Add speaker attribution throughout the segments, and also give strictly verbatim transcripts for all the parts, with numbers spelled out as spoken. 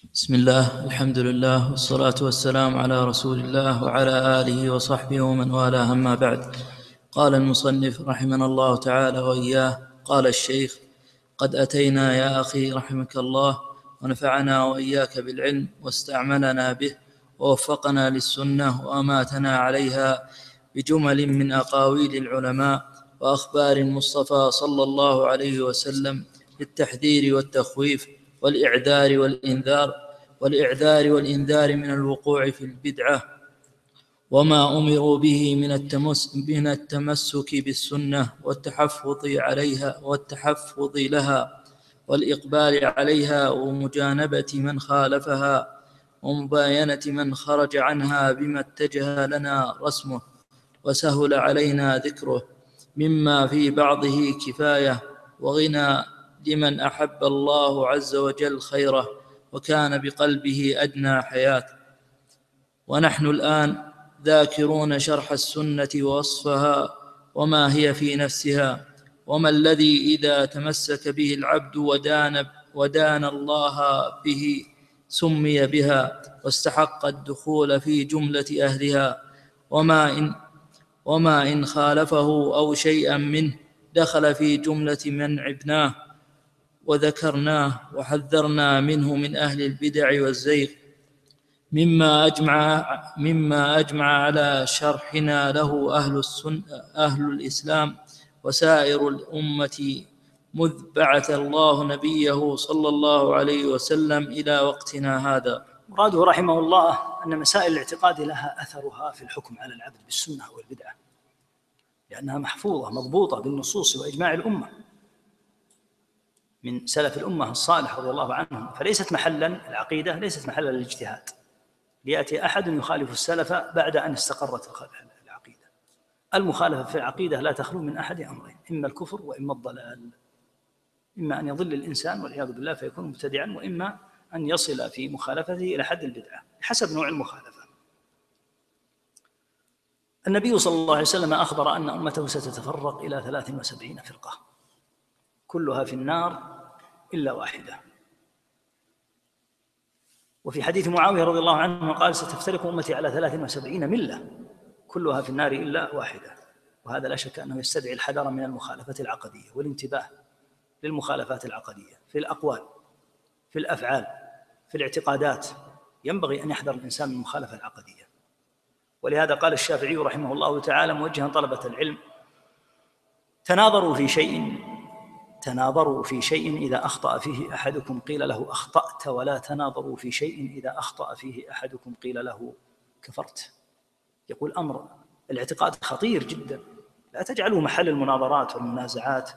Speaker 1: بسم الله، الحمد لله، والصلاة والسلام على رسول الله وعلى آله وصحبه ومن والاه، أما بعد. قال المصنف رحمنا الله تعالى وإياه. قال الشيخ: قد أتينا يا أخي رحمك الله، ونفعنا وإياك بالعلم، واستعملنا به، ووفقنا للسنة، وأماتنا عليها بجمل من أقاويل العلماء وأخبار المصطفى صلى الله عليه وسلم للتحذير والتخويف والإعذار والإنذار والإعذار والإنذار من الوقوع في البدعة، وما أمروا به من التمس من التمسك بالسنة والتحفظ عليها والتحفظ لها والإقبال عليها، ومجانبة من خالفها، ومباينة من خرج عنها بما اتجه لنا رسمه وسهل علينا ذكره، مما في بعضه كفاية وغنى لمن أحب الله عز وجل خيره وكان بقلبه أدنى حياة. ونحن الآن ذاكرون شرح السنة ووصفها وما هي في نفسها، وما الذي إذا تمسك به العبد ودان, ودان الله به سمي بها واستحق الدخول في جملة أهلها، وما إن, وما إن خالفه أو شيئا منه دخل في جملة من عبناه وذكرناه وحذرنا منه من أهل البدع والزيغ، مما أجمع, مما أجمع على شرحنا له أهل, السن أهل الإسلام وسائر الأمة مذ بعث الله نبيه صلى الله عليه وسلم إلى وقتنا هذا.
Speaker 2: مراده رحمه الله أن مسائل الاعتقاد لها أثرها في الحكم على العبد بالسنة والبدعة، لأنها محفوظة مضبوطة بالنصوص وإجماع الأمة من سلف الأمة الصالح رضي الله عنهم، فليست محلا العقيدة ليست محلا الاجتهاد ليأتي أحد يخالف السلف بعد أن استقرت العقيدة. المخالفة في العقيدة لا تخلو من أحد أمرين: إما الكفر وإما الضلال، إما أن يضل الإنسان والعياذ بالله فيكون مبتدعا، وإما أن يصل في مخالفته إلى حد البدعة حسب نوع المخالفة. النبي صلى الله عليه وسلم أخبر أن أمته ستتفرق إلى ثلاث وسبعين فرقة كلها في النار إلا واحدة. وفي حديث معاوية رضي الله عنه قال: ستفترق أمتي على ثلاث وسبعين ملة كلها في النار إلا واحدة. وهذا لا شك أنه يستدعي الحذر من المخالفة العقدية والانتباه للمخالفات العقدية في الأقوال، في الأفعال، في الاعتقادات. ينبغي أن يحذر الإنسان من المخالفة العقدية. ولهذا قال الشافعي رحمه الله تعالى موجها طلبة العلم: تناظروا في شيء تناظروا في شيء إذا أخطأ فيه أحدكم قيل له أخطأت، ولا تناظروا في شيء إذا أخطأ فيه أحدكم قيل له كفرت. يقول أمر الاعتقاد خطير جدا، لا تجعلوه محل المناظرات والمنازعات،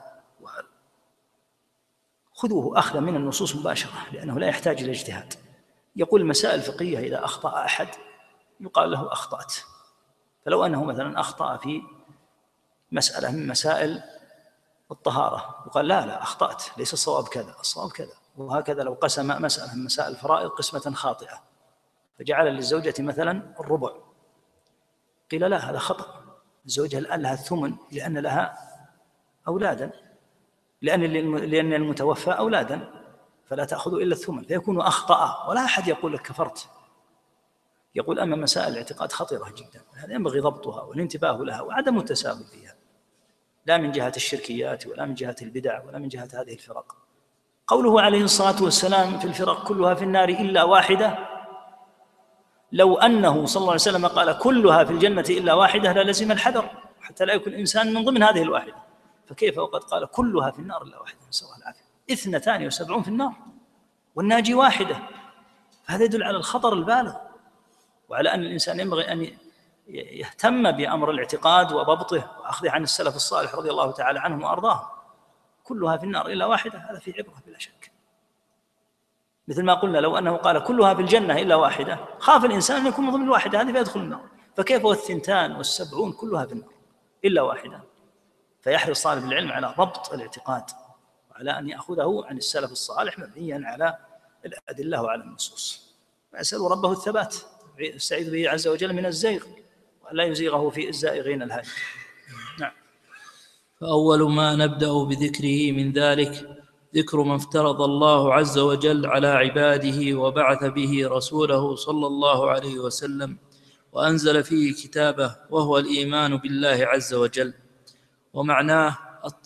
Speaker 2: خذوه أخذا من النصوص مباشرة لأنه لا يحتاج إلى اجتهاد. يقول المسائل الفقهية إذا أخطأ أحد يقال له أخطأت. فلو أنه مثلا أخطأ في مسألة من مسائل الطهارة يقال لا لا أخطأت، ليس الصواب كذا، الصواب كذا. وهكذا لو قسم مسألة من مسائل الفرائض قسمة خاطئة فجعل للزوجة مثلا الربع قيل لا هذا خطأ، الزوجة الآن لها الثمن لأن لها أولادا، لأن لأن المتوفى أولادا فلا تأخذ إلا الثمن، فيكون أخطأ ولا أحد يقول لك كفرت. يقول أما مسائل الاعتقاد خطيرة جدا، هذا ينبغي ضبطها والانتباه لها وعدم التساهل فيها، لا من جهة الشركيات ولا من جهة البدع ولا من جهة هذه الفرق. قوله عليه الصلاة والسلام في الفرق كلها في النار إلا واحدة، لو أنه صلى الله عليه وسلم قال كلها في الجنة إلا واحدة للزم الحذر حتى لا يكون إنسان من ضمن هذه الواحدة، فكيف وقد قال كلها في النار إلا واحدة، نسأل الله العافية. اثنتان وسبعون في النار والناجي واحدة، فهذا يدل على الخطر البالغ وعلى أن الإنسان ينبغي أن يهتم بأمر الاعتقاد وضبطه وأخذه عن السلف الصالح رضي الله تعالى عنهم وأرضاهم. كلها في النار إلا واحدة هذا في عبرة بلا شك، مثل ما قلنا لو أنه قال كلها في الجنة إلا واحدة خاف الإنسان أن يكون من ضمن الواحدة هذه فيدخل النار، فكيف والثنتان والسبعون كلها في النار إلا واحدة؟ فيحرص طالب العلم على ضبط الاعتقاد وعلى أن يأخذه عن السلف الصالح مبنيا على الأدلة وعلى النصوص، ويسأل ربه الثبات يستعيذ به عز وجل من الزيغ ولا يزيغه في الزائغين الهالك. نعم.
Speaker 1: فأول ما نبدأ بذكره من ذلك ذكر ما افترض الله عز وجل على عباده وبعث به رسوله صلى الله عليه وسلم وأنزل فيه كتابه، وهو الإيمان بالله عز وجل. ومعناه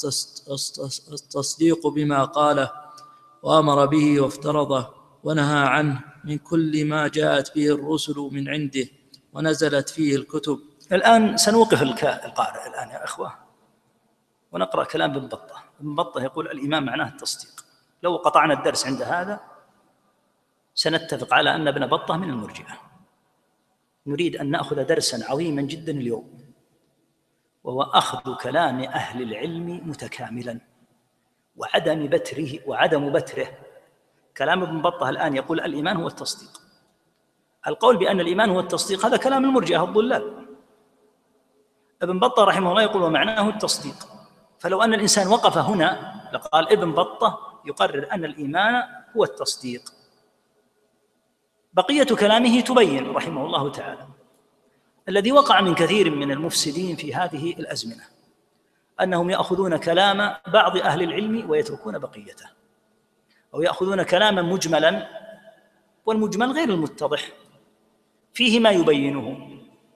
Speaker 1: التصديق بما قاله وأمر به وافترضه ونهى عنه من كل ما جاءت به الرسل من عنده ونزلت فيه الكتب.
Speaker 2: الآن سنوقف القارئ الآن يا أخوة ونقرأ كلام ابن بطة. ابن بطة يقول الإيمان معناه التصديق. لو قطعنا الدرس عند هذا سنتفق على أن ابن بطة من المرجئة. نريد أن نأخذ درسا عظيما جدا اليوم، وهو أخذ كلام أهل العلم متكاملا وعدم بتره وعدم بتره. كلام ابن بطة الآن يقول الإيمان هو التصديق. القول بأن الإيمان هو التصديق هذا كلام المرجئة الضلال. ابن بطة رحمه الله يقول ومعناه التصديق. فلو أن الإنسان وقف هنا لقال ابن بطة يقرر أن الإيمان هو التصديق. بقية كلامه تبين رحمه الله تعالى الذي وقع من كثير من المفسدين في هذه الأزمنة أنهم يأخذون كلام بعض أهل العلم ويتركون بقيته، أو يأخذون كلاما مجملا والمجمل غير المتضح فيه ما يبينه،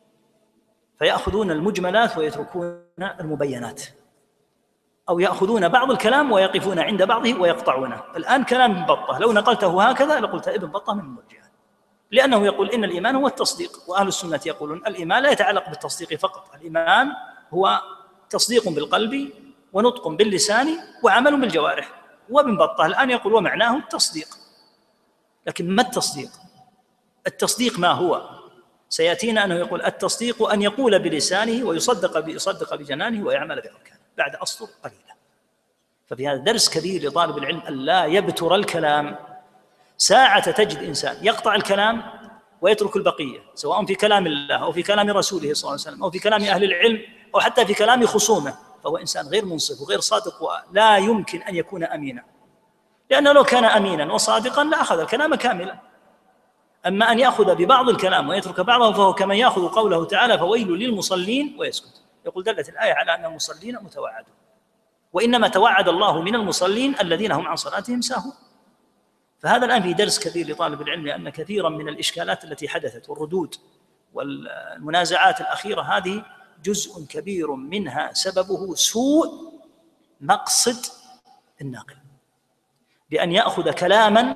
Speaker 2: فيأخذون المجملات ويتركون المبينات، أو يأخذون بعض الكلام ويقفون عند بعضه ويقطعونه. الآن كلام ابن بطة لو نقلته هكذا لقلت ابن بطة من المرجئة، لأنه يقول إن الإيمان هو التصديق، وأهل السنة يقولون الإيمان لا يتعلق بالتصديق فقط، الإيمان هو تصديق بالقلب ونطق باللسان وعمل بالجوارح. وابن بطة الآن يقول ومعناه التصديق. لكن ما التصديق؟ التصديق ما هو؟ سيأتينا أنه يقول التصديق أن يقول بلسانه ويصدق يصدق بجنانه ويعمل بأركانه بعد أسطر قليلة. ففي هذا درس كبير لطالب العلم أن لا يبتر الكلام. ساعة تجد إنسان يقطع الكلام ويترك البقية، سواء في كلام الله أو في كلام رسوله صلى الله عليه وسلم أو في كلام أهل العلم أو حتى في كلام خصومه، فهو إنسان غير منصف وغير صادق ولا يمكن أن يكون أمينا، لأنه لو كان أمينا وصادقا لأخذ الكلام كاملا. أما أن يأخذ ببعض الكلام ويترك بعضه فهو كمن يأخذ قوله تعالى فويل للمصلين ويسكت. يقول دلت الآية على أن المصلين متوعدون، وإنما توعد الله من المصلين الذين هم عن صلاتهم ساهون. فهذا الآن في درس كبير لطالب العلم، لأن كثيرا من الإشكالات التي حدثت والردود والمنازعات الأخيرة هذه جزء كبير منها سببه سوء مقصد الناقل، بأن يأخذ كلاما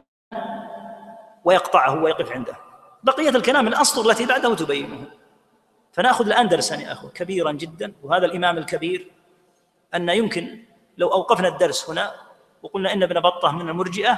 Speaker 2: ويقطعه ويقف عنده، بقية الكلام الأسطر التي بعده تبينه. فنأخذ الآن درسا يا أخوة كبيرا جدا، وهذا الإمام الكبير أن يمكن لو أوقفنا الدرس هنا وقلنا إن ابن بطة من المرجئة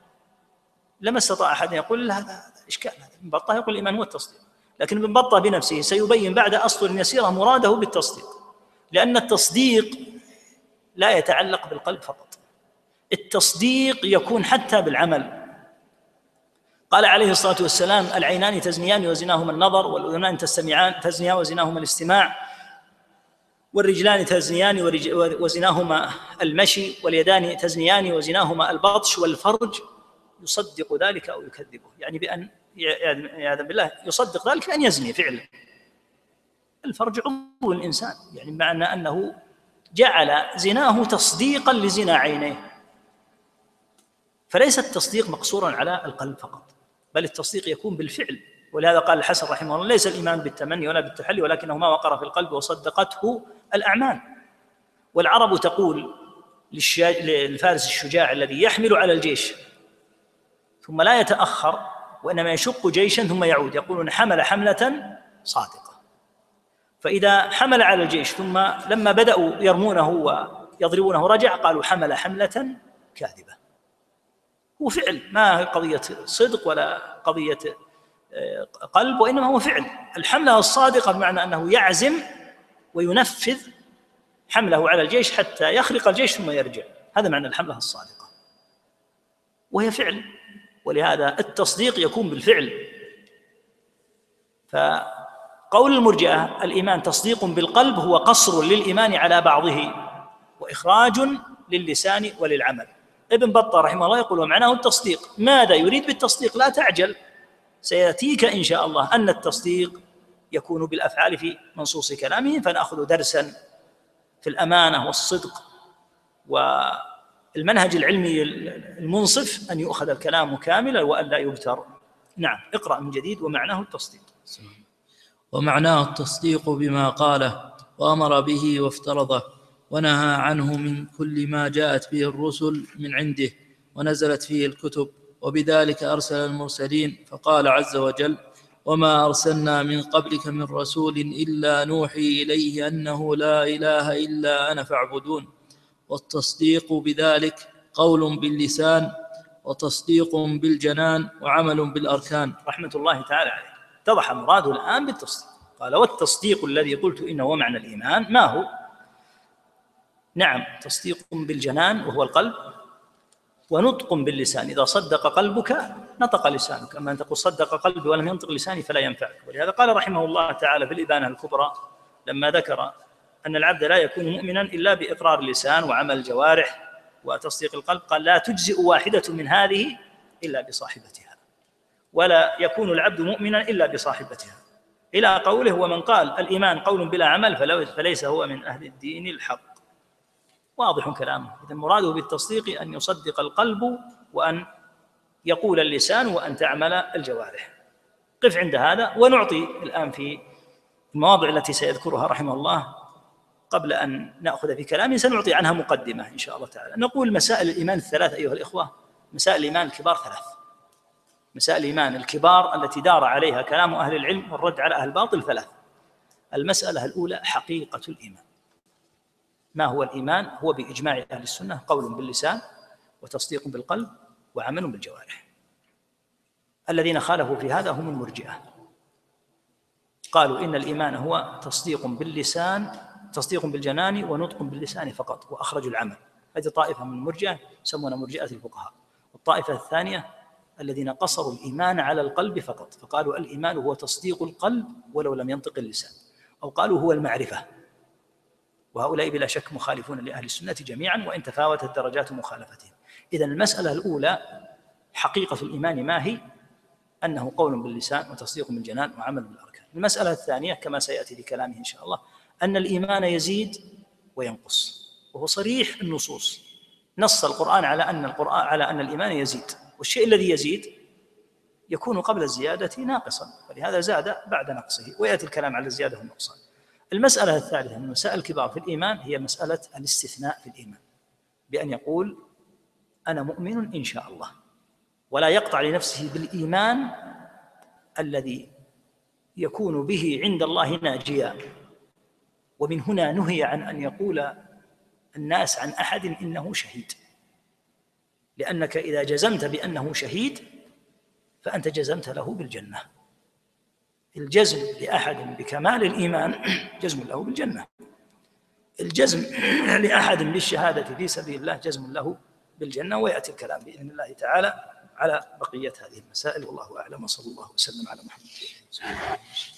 Speaker 2: لما استطاع أحد يقول هذا إشكال. ابن بطة يقول الإيمان هو التصديق، لكن ابن بطة بنفسه سيبين بعد أسطر يسيرة مراده بالتصديق، لأن التصديق لا يتعلق بالقلب فقط، التصديق يكون حتى بالعمل. قال عليه الصلاة والسلام العينان تزنيان وزناهما النظر، والأذنان تستمعان تزنيان وزناهما الاستماع، والرجلان تزنيان وزناهما المشي، واليدان تزنيان وزناهما البطش، والفرج يصدق ذلك أو يكذبه، يعني بأن يعاذ بالله يصدق ذلك بأن يزني فعلا. الفرج عضو الإنسان، يعني معنى أنه جعل زناه تصديقا لزنا عينيه. فليس التصديق مقصورا على القلب فقط، بل التصديق يكون بالفعل. ولهذا قال الحسن رحمه الله ليس الإيمان بالتمني ولا بالتحلي ولكنه ما وقر في القلب وصدقته الأعمال. والعرب تقول للفارس الشجاع الذي يحمل على الجيش ثم لا يتأخر وإنما يشق جيشا ثم يعود، يقولون حمل حملة صادقة. فإذا حمل على الجيش ثم لما بدأوا يرمونه ويضربونه رجع، قالوا حمل حملة كاذبة. هو فعل، ما قضية صدق ولا قضية قلب، وإنما هو فعل. الحملة الصادقة بمعنى أنه يعزم وينفذ حمله على الجيش حتى يخرق الجيش ثم يرجع، هذا معنى الحملة الصادقة، وهي فعل. ولهذا التصديق يكون بالفعل. فقول المرجئة الإيمان تصديق بالقلب هو قصر للإيمان على بعضه وإخراج للسان وللعمل. ابن بطة رحمه الله يقول ومعناه التصديق. ماذا يريد بالتصديق؟ لا تعجل، سيأتيك إن شاء الله أن التصديق يكون بالأفعال في منصوص كلامه. فنأخذ درسا في الأمانة والصدق المنهج العلمي المنصف أن يؤخذ الكلام كاملا وأن لا يبتر. نعم، اقرأ من جديد. ومعناه التصديق.
Speaker 1: ومعناه التصديق بما قاله وأمر به وافترضه ونهى عنه من كل ما جاءت به الرسل من عنده ونزلت فيه الكتب، وبذلك أرسل المرسلين، فقال عز وجل: وما أرسلنا من قبلك من رسول إلا نوحي إليه أنه لا إله إلا أنا فاعبدون. والتصديق بذلك قول باللسان وتصديق بالجنان وعمل بالأركان.
Speaker 2: رحمة الله تعالى عليه. اتضح مراده الآن بالتصديق. قال: والتصديق الذي قلت إنه هو معنى الإيمان ما هو؟ نعم، تصديق بالجنان وهو القلب، ونطق باللسان. إذا صدق قلبك نطق لسانك، أما أن تقول صدق قلبي ولم ينطق لساني فلا ينفعك. ولهذا قال رحمه الله تعالى في الإبانة الكبرى لما ذكر أن العبد لا يكون مؤمنا إلا بإقرار اللسان وعمل الجوارح وتصديق القلب، قال: لا تجزئ واحدة من هذه إلا بصاحبتها، ولا يكون العبد مؤمنا إلا بصاحبتها، إلى قوله: ومن قال الإيمان قول بلا عمل فليس هو من أهل الدين الحق. واضح كلامه. إذن مراده بالتصديق أن يصدق القلب وأن يقول اللسان وأن تعمل الجوارح. قف عند هذا، ونعطي الآن في المواضع التي سيذكرها رحمه الله قبل أن نأخذ في كلامه سنعطي عنها مقدمة إن شاء الله تعالى. نقول مسائل الإيمان الثلاث أيها الإخوة، مسائل الإيمان الكبار ثلاث. مسائل الإيمان الكبار التي دار عليها كلام أهل العلم والرد على أهل الباطل ثلاث. المسألة الأولى حقيقة الإيمان. ما هو الإيمان؟ هو بإجماع أهل السنة قول باللسان وتصديق بالقلب وعمل بالجوارح. الذين خالفوا في هذا هم المرجئة، قالوا إن الإيمان هو تصديق باللسان تصديق بالجنان ونطق باللسان فقط، وأخرجوا العمل. هذه طائفة من المرجئة يسمونها مرجئة الفقهاء. والطائفة الثانية الذين قصروا الإيمان على القلب فقط، فقالوا الإيمان هو تصديق القلب ولو لم ينطق اللسان، أو قالوا هو المعرفة. وهؤلاء بلا شك مخالفون لأهل السنة جميعا وإن تفاوتت درجات مخالفتهم. إذن المسألة الأولى حقيقة الإيمان ما هي؟ أنه قول باللسان وتصديق بالجنان وعمل بالأركان. المسألة الثانية كما سيأتي بكلامه إن شاء الله أن الإيمان يزيد وينقص، وهو صريح النصوص. نص القرآن على أن القرآن على أن الإيمان يزيد، والشيء الذي يزيد يكون قبل الزيادة ناقصا، ولهذا زاد بعد نقصه، ويأتي الكلام على الزيادة والنقصان. المسألة الثالثة من المسائل الكبار في الإيمان هي مسألة الاستثناء في الإيمان، بأن يقول أنا مؤمن إن شاء الله، ولا يقطع لنفسه بالإيمان الذي يكون به عند الله ناجيا. ومن هنا نهي عن أن يقول الناس عن أحد إنه شهيد، لأنك إذا جزمت بأنه شهيد فأنت جزمت له بالجنة. الجزم لأحد بكمال الإيمان جزم له بالجنة، الجزم لأحد بالشهادة في سبيل الله جزم له بالجنة. ويأتي الكلام بإذن الله تعالى على بقية هذه المسائل، والله أعلم، وصلى الله وسلم على محمد.